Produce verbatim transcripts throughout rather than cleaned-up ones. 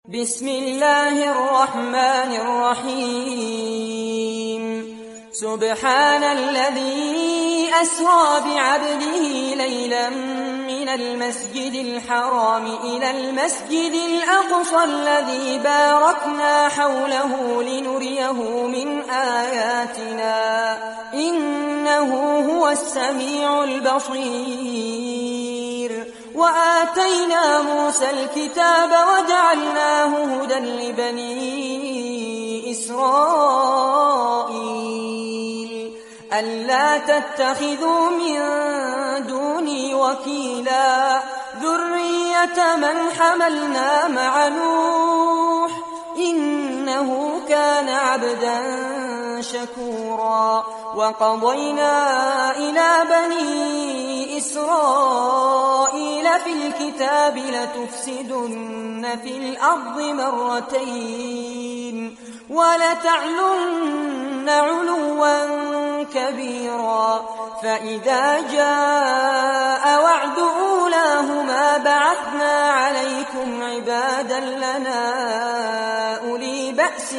بسم الله الرحمن الرحيم سبحان الذي أسرى بعبده ليلا من المسجد الحرام إلى المسجد الأقصى الذي باركنا حوله لنريه من آياتنا إنه هو السميع البصير وآتينا موسى الكتاب وجعلناه هدى لبني إسرائيل ألا تتخذوا من دوني وكيلا ذرية من حملنا مع نوح إنه كان عبدا شكورا وقضينا إلى بني إسرائيل في الكتاب لتفسدن في الأرض مرتين ولتعلن علوا كبيرا فإذا جاء وعد أولاهما بعثنا عليكم عبادا لنا أولي بأس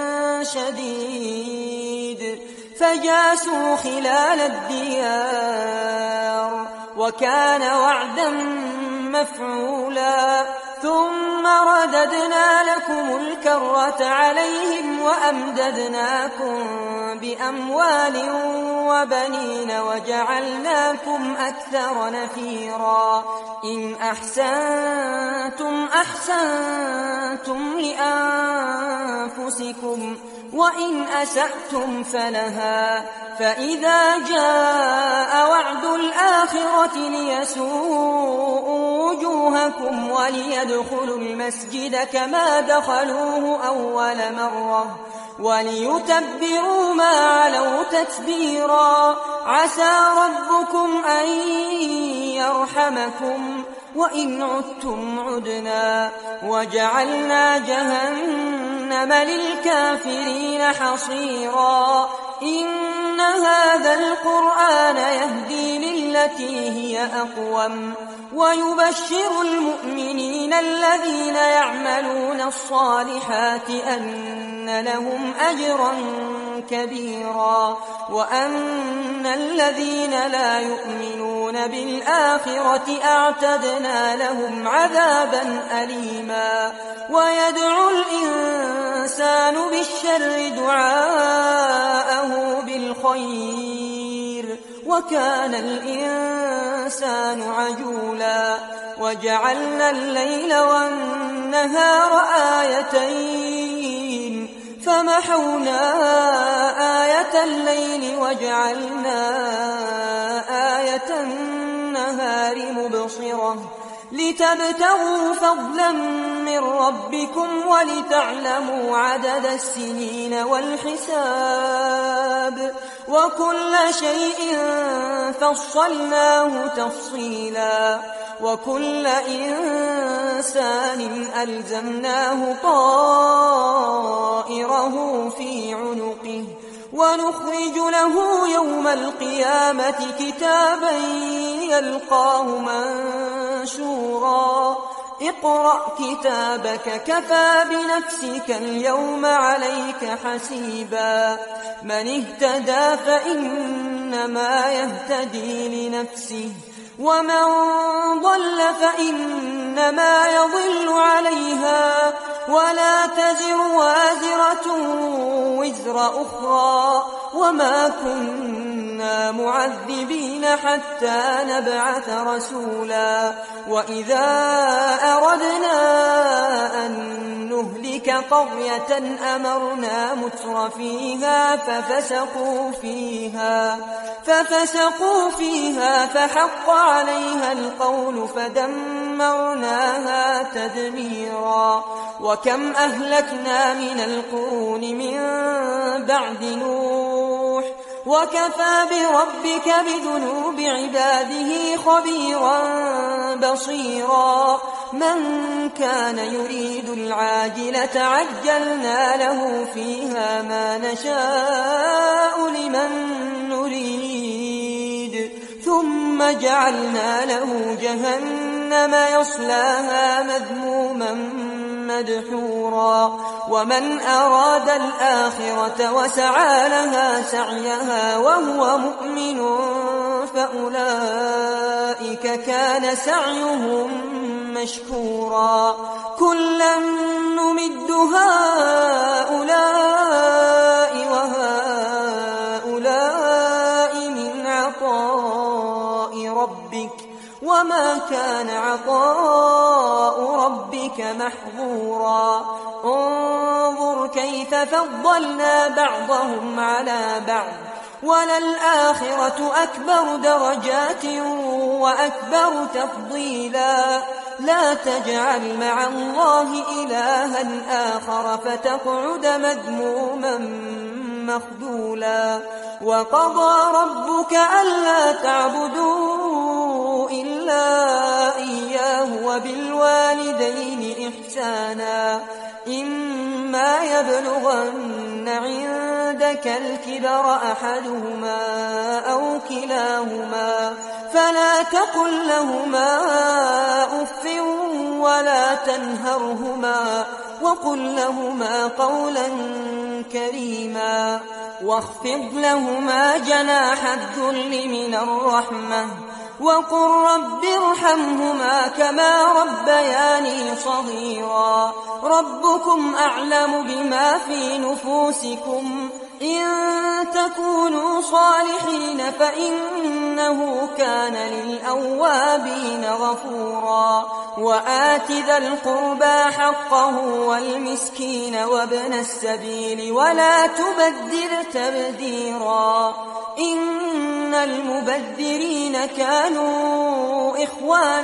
شديد فجاسوا خلال الديار وكان وعدا مفعولا ثم رددنا لكم الكرة عليهم وأمددناكم بأموال وبنين وجعلناكم أكثر نفيرا إن أحسنتم أحسنتم لأنفسكم وإن أسأتم فلها فإذا جاء وعد الآخرة ليسوءوا وجوهكم وليدخلوا المسجد كما دخلوه أول مرة وليتبروا ما علوا تتبيرا عسى ربكم أن يرحمكم وإن عدتم عدنا وجعلنا جهنم للكافرين حصيرا إن هذا القرآن يهدي للتي هي أقوم ويبشر المؤمنين الذين يعملون الصالحات أن لهم أجرا كبيرا وأن الذين لا يؤمنون بالآخرة أعتدنا لهم عذابا أليما ويدعو الإنسان بالشر دعاءه بالخير وكان الإنسان عجولا وجعلنا الليل والنهار آيتين فمحونا آية الليل وجعلنا آية النهار مبصرة لتبتغوا فضلا من ربكم ولتعلموا عدد السنين والحساب وكل شيء فصلناه تفصيلا وكل إنسان ألزمناه طائره في عنقه ونخرج له يوم القيامة كتابا يلقاه منشورا اقرأ كتابك كفى بنفسك اليوم عليك حسيبا من اهتدى فإنما يهتدي لنفسه ومن ضل فإنما يضل عليها ولا تزر وازرة وزر أخرى وما كنا معذبين حتى نبعث رسولا وإذا أردنا أن نهلك قرية أمرنا متر فيها ففسقوا فيها ففسقوا فيها فحق عليها القول فدمرناها تدميرا وكم أهلكنا من القرون من بعد نوح وكفى بربك بذنوب عباده خبيرا بصيرا من كان يريد العاجلة عجلنا له فيها ما نشاء لمن نريد ثم جعلنا له جهنم يصلاها مذموما مدحورا ومن أراد الآخرة وسعى لها سعيها وهو مؤمن فأولئك كان سعيهم مشكورا كلا نمد هؤلاء وهؤلاء من عطاء ربك وما كان عطاء ربك محظورا انظر كيف فضلنا بعضهم على بعض وللآخرة أكبر درجات وأكبر تفضيلا لا تجعل مع الله إلها آخر فتقعد مذموما مخذولا وقضى ربك ألا تعبدوا إلا إياه وبالوالدين إحسانا إما يبلغن عندك الكبر أحدهما أو كلاهما فلا تقل لهما أف ولا تنهرهما وقل لهما قولا كريما واخفض لهما جناح الذل من الرحمة وقل رب ارحمهما كما ربياني صغيرا ربكم أعلم بما في نفوسكم إن تكونوا صالحين فإنه كان للأوابين غفورا وآت ذا القربى حقه والمسكين وابن السبيل ولا تبذر تبذيرا إن المبذرين كانوا إخوان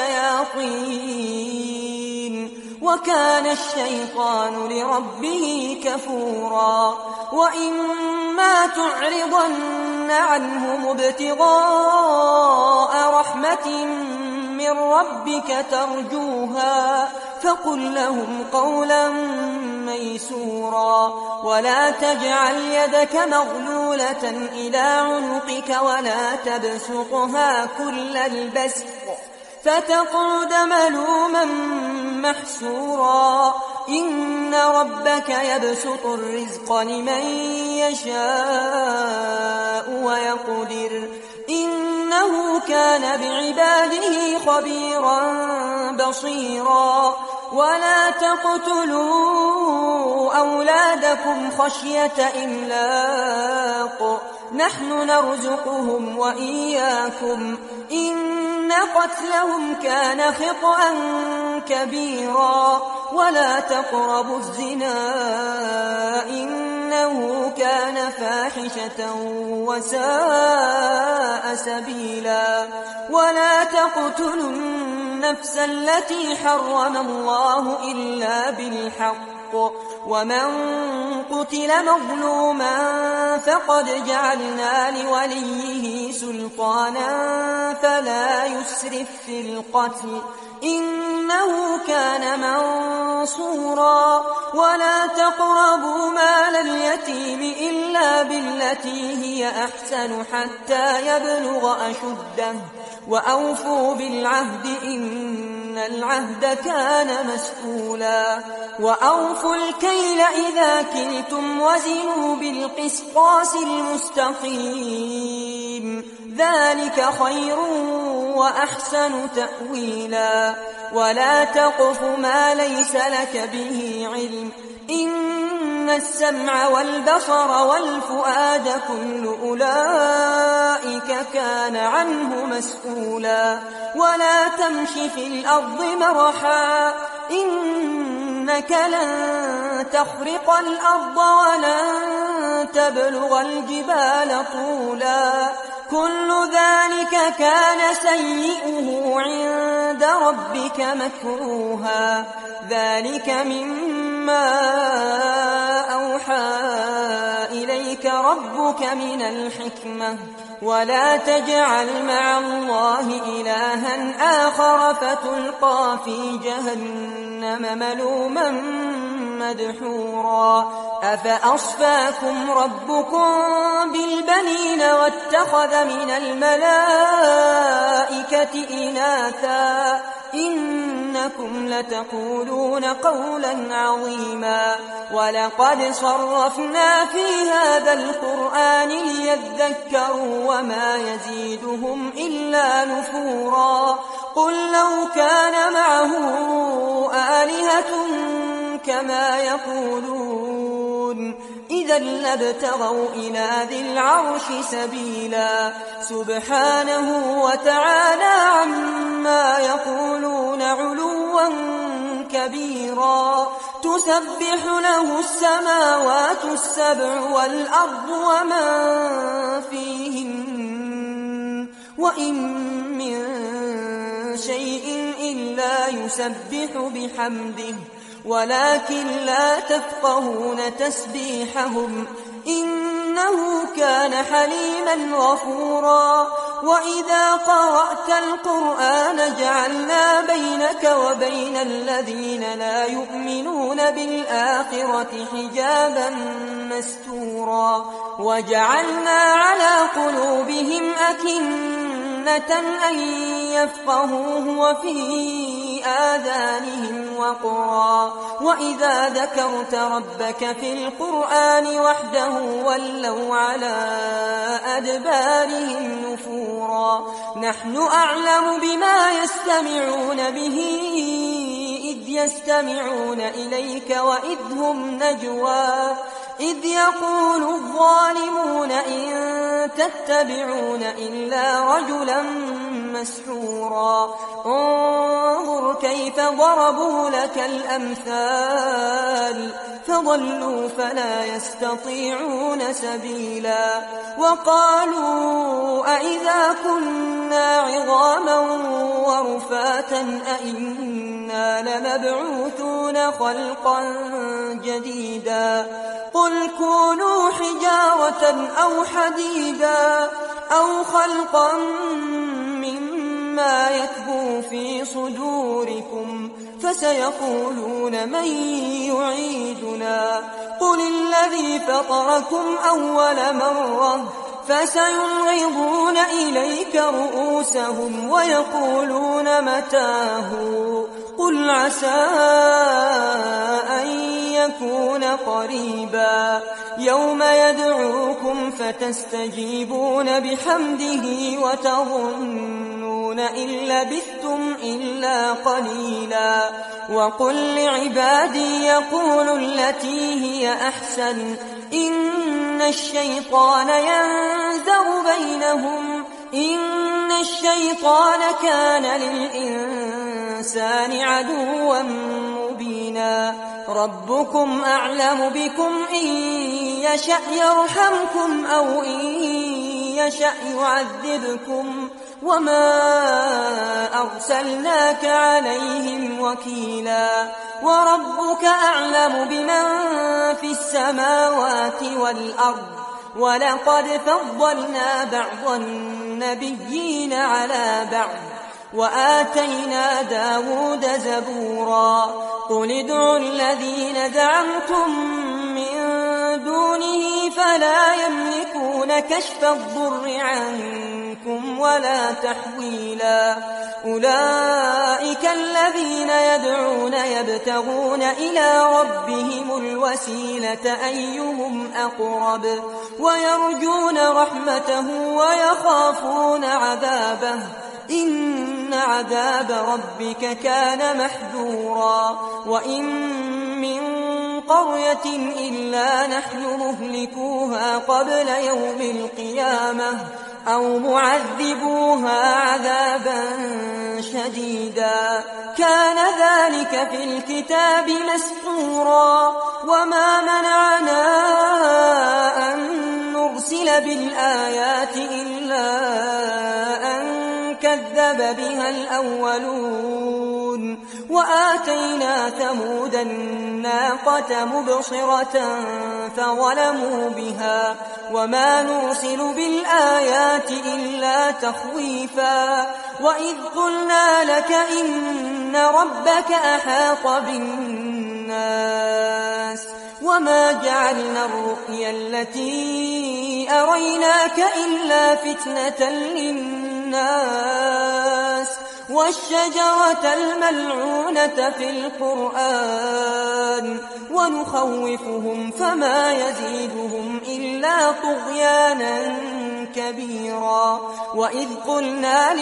الشياطين وكان الشيطان لربه كفورا وإما تعرضن عنهم ابتغاء رحمة من ربك ترجوها فقل لهم قولا ميسورا ولا تجعل يدك مغلولة إلى عنقك ولا تبسطها كل البسط فتقعد ملوما محسورا إن ربك يبسط الرزق لمن يشاء ويقدر إنه كان بعباده خبيرا بصيرا ولا تقتلوا أولادكم خشية إملاق نحن نرزقهم وإياكم إن قتلهم كان خطأ كبيرا ولا تقربوا الزنا إنه كان فاحشة وساء سبيلا ولا تقتلوا النفس التي حرم الله إلا بالحق ومن قتل مظلوما فقد جعلنا لوليه سلطانا فلا يسرف في القتل إنه كان منصورا ولا تقربوا مال اليتيم إلا بالتي هي أحسن حتى يبلغ أشده وأوفوا بالعهد إن العهد كان مسؤولا وأوفوا الكيل إذا كلتم وزنوا بالقسطاس المستقيم ذلك خير وأحسن تأويلا ولا تقف ما ليس لك به علم إن السمع والبصر والفؤاد كل أولئك كان عنه مسؤولا ولا تمش في الأرض مرحا إنك لن تخرق الأرض ولن تبلغ الجبال طولا كل ذلك كان سيئه عند ربك مكروها ذلك مما أوحى إليك ربك من الحكمة ولا تجعل مع الله إلها آخر فتلقى في جهنم ملوما مدحورا أفأصفاكم ربكم بالبنين واتخذ من الملائكة إناثا إنكم لتقولون قولا عظيما ولقد صرفنا في هذا القرآن ليذكروا وما يزيدهم إلا نفورا قل لو كان معه آلهة كما يقولون إذا لابتغوا إلى ذي العرش سبيلا سبحانه وتعالى عما يقولون علوا كبيرا تسبح له السماوات السبع والأرض ومن فيهن وإن من شيء إلا يسبح بحمده ولكن لا تفقهون تسبيحهم إنه كان حليما غفورا وإذا قرأت القرآن جعلنا بينك وبين الذين لا يؤمنون بالآخرة حجابا مستورا وجعلنا على قلوبهم أكنة أن يفقهوه وفي آذانهم وقرا وإذا ذكرت ربك في القرآن وحده ولوا على أدبارهم نفورا نحن أعلم بما يستمعون به إذ يستمعون إليك وإذ هم نجوى إذ يقول الظالمون إن تتبعون إلا رجلا مسحورا انظر كيف ضربوا لك الأمثال فضلوا فلا يستطيعون سبيلا وقالوا أئذا كنا عظاما ورفاتا أئنا لمبعوثون خلقا جديدا قل كونوا حجارة أو حديدا أو خلقا مما يكبر في صدوركم فسيقولون من يعيدنا قل الذي فطركم أول مرة فسينغضون إليك رؤوسهم ويقولون متاه قل عسى أن يكون قريبا يوم يدعوكم فتستجيبون بحمده وتظنون إن لبثتم إلا قليلا وقل لعبادي يقولوا التي هي أحسن إن الشيطان ينزغ بينهم إن الشيطان كان للإنسان عدوا مبينا ربكم أعلم بكم إن يشأ يرحمكم أو إن يشأ يعذبكم وما أرسلناك عليهم وكيلا وربك أعلم بمن في السماوات والأرض ولقد فضلنا بعض النبيين على بعض وآتينا داود زبورا قل ادعوا الذين زعمتم من دونه فلا يملكون كشف الضر عنكم ولا تحويلا أولئك الذين يدعون يبتغون إلى ربهم الوسيلة أيهم أقرب ويرجون رحمته ويخافون عذابه إن عذاب ربك كان محذورا وإن من قرية إلا نحن مهلكوها قبل يوم القيامة أو معذبوها عذابا شديدا كان ذلك في الكتاب مسطورا وما منعنا أن نرسل بالآيات إلا أن كذب بها الأولون وآتينا ثمود الناقة مبصرة فظلموا بها وما نرسل بالآيات إلا تخويفا وإذ قلنا لك إن ربك أحاط بالناس وما جعلنا الرؤيا التي أريناك إلا فتنة للناس والشجرة الملعونة في القرآن ونخوفهم فما يزيدهم إلا طغيانا كبيرا. وإذ قلنا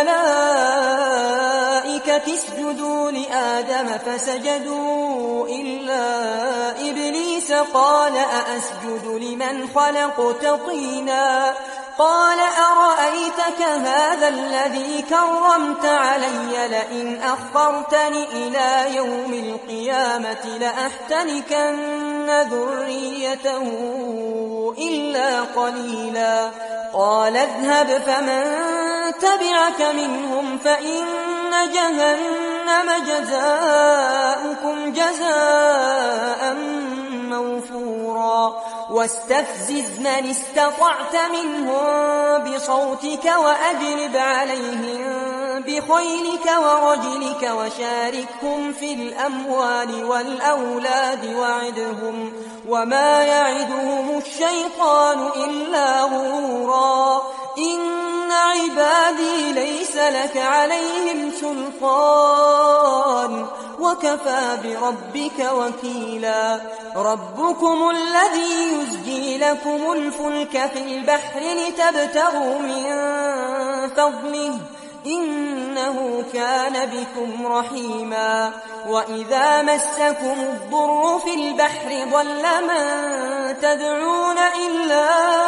للملائكة اسجدوا لآدم فسجدوا إلا إبليس قال أأسجد لمن خلقت طينا قال أرأيتك هذا الذي كرمت علي لئن أخرتني إلى يوم القيامة لأحتنكن ذريته إلا قليلا. قال اذهب فمن تبعك منهم فإن جهنم جزاؤكم جزاء موفورا. واستفزز من استطعت منهم بصوتك وأجلب عليهم بخيلك ورجلك وشاركهم في الأموال والأولاد وعدهم وما يعدهم الشيطان إلا غرورا. إن عبادي ليس لك عليهم سلطان وكفى بربك وكيلا. ربكم الذي يزجي لكم الفلك في البحر لتبتغوا من فضله إنه كان بكم رحيما. وإذا مسكم الضر في البحر ضل من تدعون إلا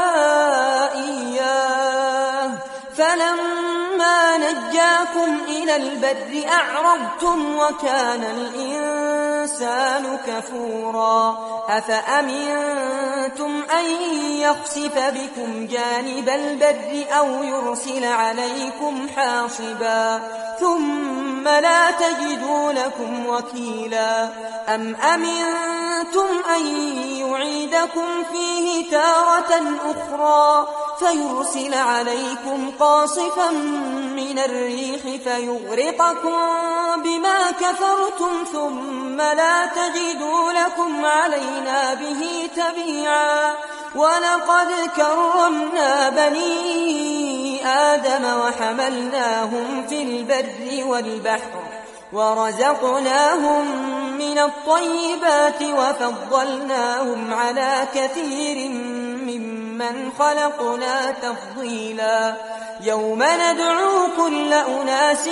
إياه فلما نجاكم إلى البر أعرضتم وكان الإنسان كفورا. أفأمنتم أن يخسف بكم جانب البر أو يرسل عليكم حاصبا ثم لا تجدوا لكم وكيلا. أم أمنتم أن يعيدكم فيه تارة أخرى فيرسل عليكم قاصفا من الريح فيغرقكم بما كفرتم ثم لا تجدوا لكم علينا به تبيعا. ولقد كرمنا بني آدم وحملناهم في البر والبحر ورزقناهم من الطيبات وفضلناهم على كثير ممن خلقنا تفضيلا. يوم ندعو كل أناس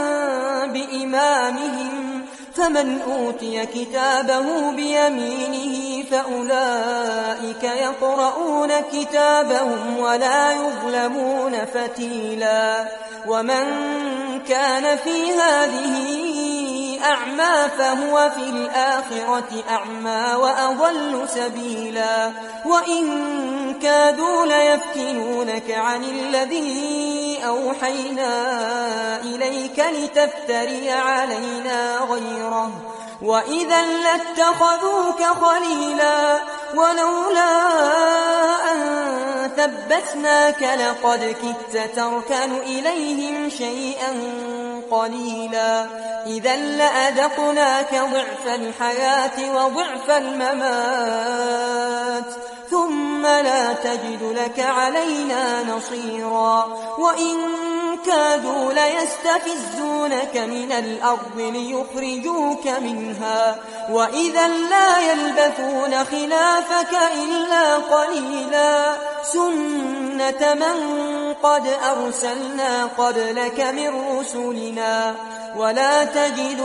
بإمامهم فمن أوتي كتابه بيمينه فأولئك يقرؤون كتابهم ولا يظلمون فتيلا. ومن كان في هذه أعمى فهو في الآخرة أعمى وأضل سبيلا. وإن كادوا ليفتنونك عن الذي أوحينا إليك لتفتري علينا غيره وإذا لاتخذوك خليلا. ولولا أن ثبتناك لقد كدت تركن إليهم شيئا قليلا. إذا لأذقناك ضعف الحياة وضعف الممات ثم لا تجد لك علينا نصيرا. وإن كادوا ليستفزونك من الأرض ليخرجوك منها وإذا لا يلبثون خلافك إلا قليلا. سنة من قد أرسلنا قبلك من رسلنا ولا تجد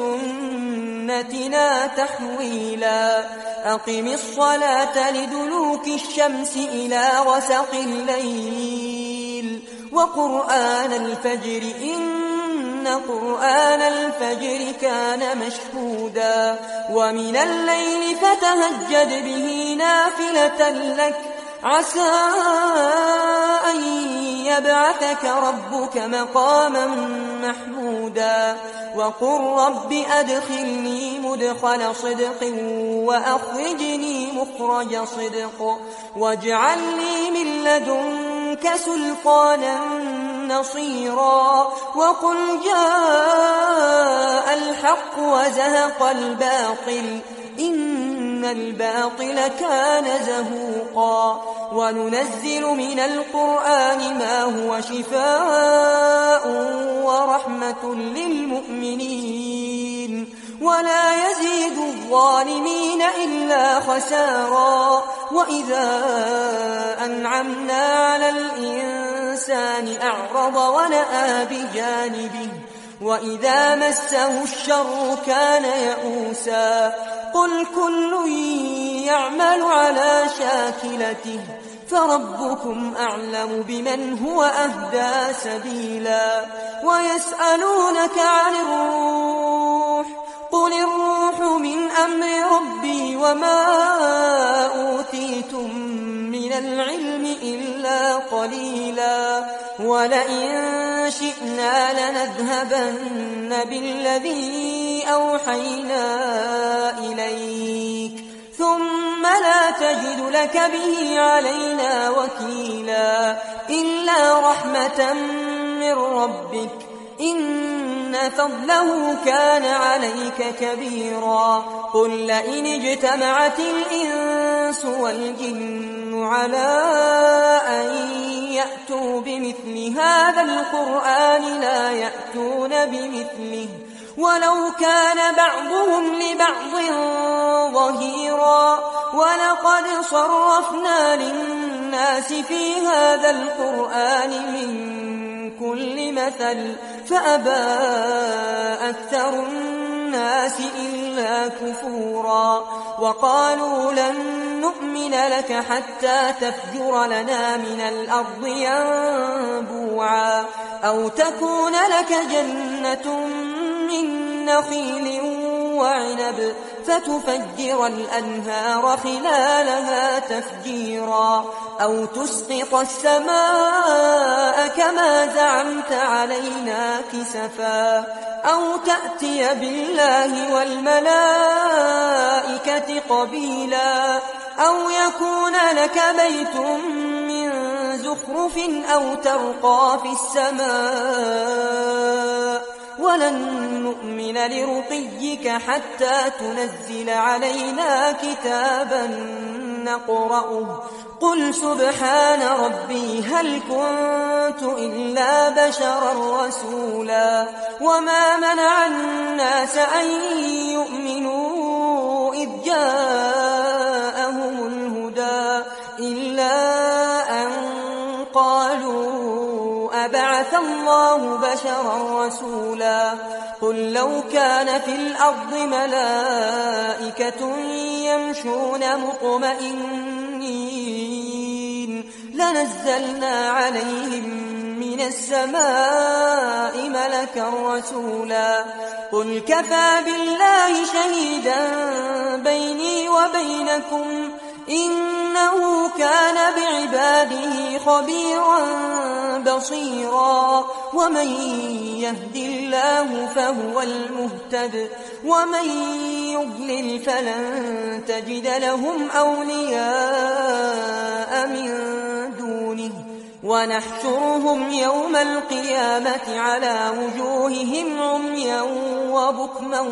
لسنتنا تحويلا. أقم الصلاة لدلوك الشمس إلى غسق الليل وقرآن الفجر إن قرآن الفجر كان مشهودا. ومن الليل فتهجد به نافلة لك عسى أن يبعثك ربك مقاما محمودا. وقل رب أدخلني مدخل صدق وأخرجني مخرج صدق واجعل لي من لدنك سلطانا نصيرا. وقل جاء الحق وزهق الباطل إن الباطل كان زهوقا. وننزل من القرآن ما هو شفاء ورحمة للمؤمنين ولا يزيد الظالمين إلا خسارا. وإذا أنعمنا على الإنسان أعرض ونأى بجانبه وإذا مسه الشر كان يئوسا. قل كل يعمل على شاكلته فربكم أعلم بمن هو أهدى سبيلا. ويسألونك عن الروح قل الروح من أمر ربي وما أوتيتم من العلم إلا قليلا. ولئن شئنا لنذهبن بالذي أوحينا إليك ثم لا تجد لك به علينا وكيلا إلا رحمة من ربك إن فضله كان عليك كبيرا. قل لئن اجتمعت الإنس والجن على أن يأتوا بمثل هذا القرآن لا يأتون بمثله ولو كان بعضهم لبعض ظهيرا. ولقد صرفنا للناس في هذا القرآن من كل مثل فأبى أكثر الناس إلا كفورا. وقالوا لن نؤمن لك حتى تفجر لنا من الأرض ينبوعا أو تكون لك جنة من نخيل وعنب فتفجر الأنهار خلالها تفجيرا أو تسقط السماء كما زعمت علينا كسفا أو تأتي بالله والملائكة قبيلا أو يكون لك بيت من زخرف أو ترقى في السماء ولن نؤمن لرقيك حتى تنزل علينا كتابا نقرأه. قل سبحان ربي هل كنت إلا بشرا رسولا. وما منع الناس أن يؤمنوا إذ جاءهم الهدى إلا أن قالوا أبعث الله بشرا رسولا. قل لو كان في الأرض ملائكة يمشون مطمئنين لنزلنا عليهم من السماء ملكا رسولا. قل كفى بالله شهيدا بيني وبينكم إنه كان بعباده خبيرا بصيرا. ومن يهد الله فهو المهتد ومن يضلل فلن تجد لهم أولياء من دونه ونحشرهم يوم القيامة على وجوههم عميا وبكما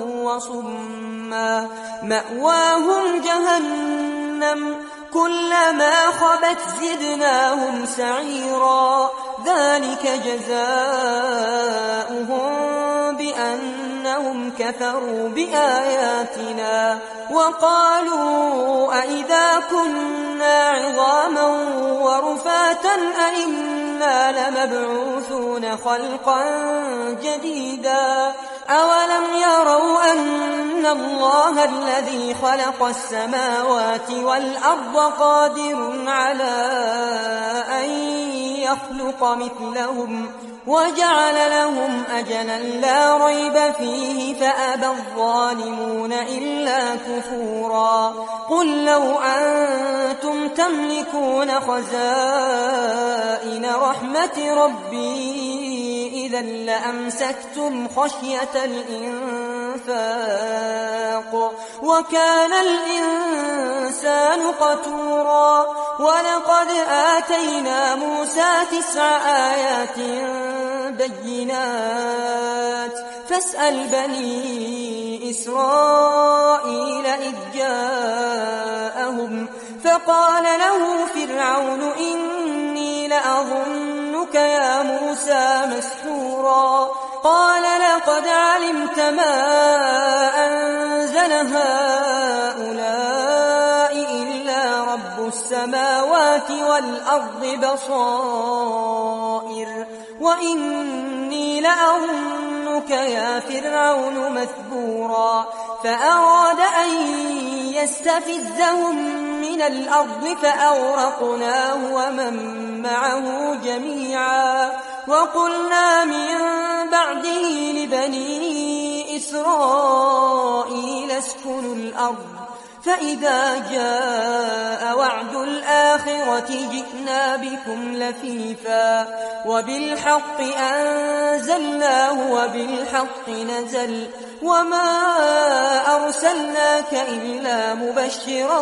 وصما مأواهم جهنم كلما خبت زدناهم سعيرا. ذلك جزاؤهم بأنهم كفروا بآياتنا وقالوا أئذا كنا عظاما ورفاتا أئنا لمبعوثون خلقا جديدا. أولم يروا أن الله الذي خلق السماوات والأرض قادر على أن يخلق مثلهم وجعل لهم أجلا لا ريب فيه فأبى الظالمون إلا كفورا. قل لو أنتم تملكون خزائن رحمة ربي إذا لأمسكتم خشية الإنفاق وكان الإنسان قتورا. ولقد آتينا موسى تسع آيات بينات فاسأل بني إسرائيل إذ جاءهم فقال له فرعون إني لأظنك يا موسى مسحورا قال لقد علمت ما أنزل هؤلاء إلا رب السماوات والأرض بصائر وإني لأظنك يا فرعون مثبورا فأراد أن يستفزهم من الأرض فأغرقناه ومن معه جميعا وقلنا من بعده لبني إسرائيل اسكنوا الأرض فإذا جاء وعد الآخرة جئنا بكم لفيفا وبالحق أنزلناه وبالحق نزل وما أرسلناك إلا مبشرا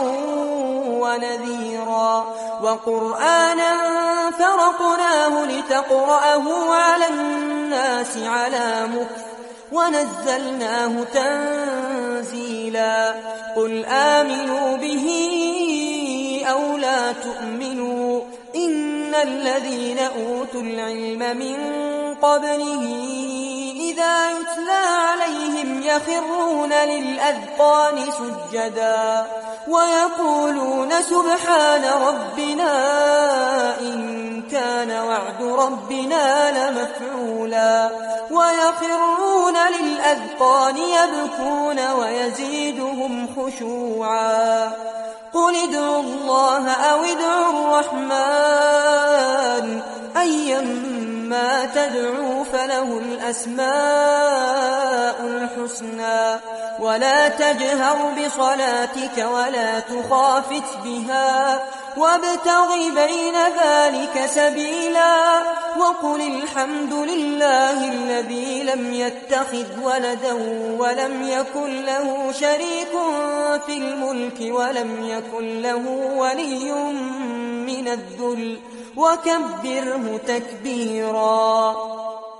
ونذيرا وقرآنا فرقناه لتقرأه على الناس على مكث ونزلناه تنزيلا قل آمنوا به أو لا تؤمنوا إن الذين أوتوا العلم من قبله إذا يتلى عليهم يخرون للأذقان سجدا ويقولون سبحان ربنا إن كان وعد ربنا لمفعولا ويخرون للأذقان يبكون ويزيدهم خشوعا قل ادعوا الله أو ادعوا الرحمن أيما تدعوا فله الأسماء الحسنى ولا تجهر بصلاتك ولا تخافت بها وابتغ بين ذلك سبيلا وقل الحمد لله الذي لم يتخذ ولدا ولم يكن له شريك في الملك ولم يكن له ولي من الذل وكبره تكبيرا.